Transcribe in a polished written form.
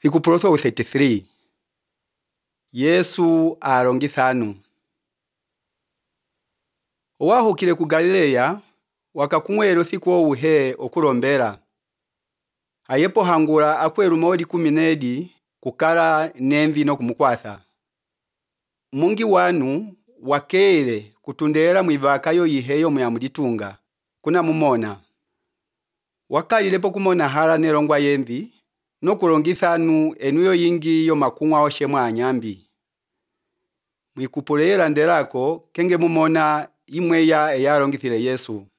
Ikuprotho 33. Yesu alongithanu. Owahukile ku Galileya wakakumwelo thiku uhe okulombela. Ayepo hangula akwelu modi 10 kukala nemvi no kumukwatha. Mungi wanu wakele kutundela mwivakayo iheyo muyamuditunga kuna mumona. Wakalilepo kumona hala nelongwa yemvi no kulongithanu enuyo yingi yo makungwa oshemwa anyambi. Mwikupulela ndelako kenge mumona imweya eyalongithile Yesu.